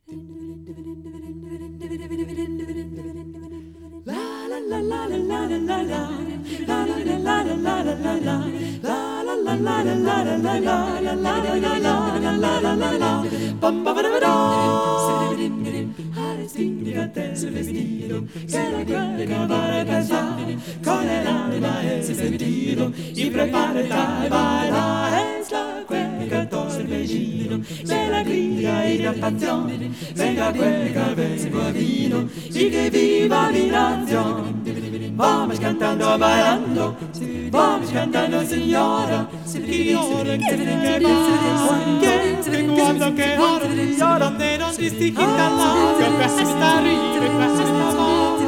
Del vestido que la cuelga para casar con el alma ese sentido y prepárate a bailar. Es la cueca torbellino de la alegría y la pasión. Venga cueca, vengo vino y que viva mi nación. Vamos cantando, bailando, vamos cantando, signora. Signora, che guarda che ora ne non ti stichi dall'acqua. Questa sta ride, questa sta morte.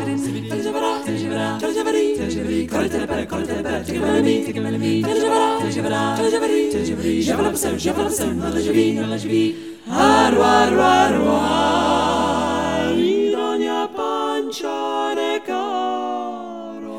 Correte le pere, take me, non la givi. Aru, idogna pancione caro.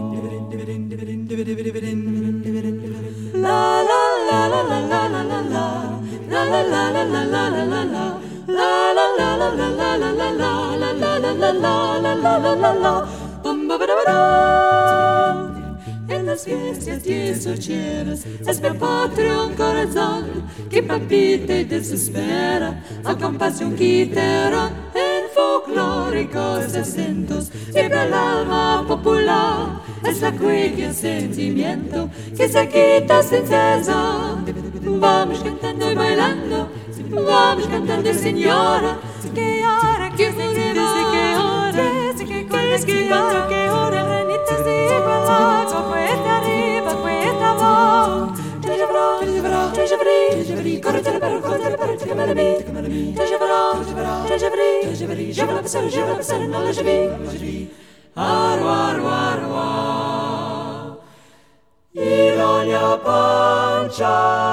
La la la la la la la la la la la la la la la la la la. La la la la la la la la la la la la la la la la la. Bum ba ba da ba da. En las fiestas y esocheras es mi patrio un corazón que palpita y desespera al compás de un guitarrón. En folclóricos acentos vibra el alma popular. Es la cueca el sentimiento que se quita sin cesar. Vamos cantando y bailando, vamos cantando, señora. Que hora, que desde que hora, desde que cuelgas, que hora, que hora. Granitas de igualdad, cuesta arriba, cuesta abajo. Te llevaré, correte la perro, te quemaré, te llevaré, lleva la pasar, no la lleví. Aru, idogna pancia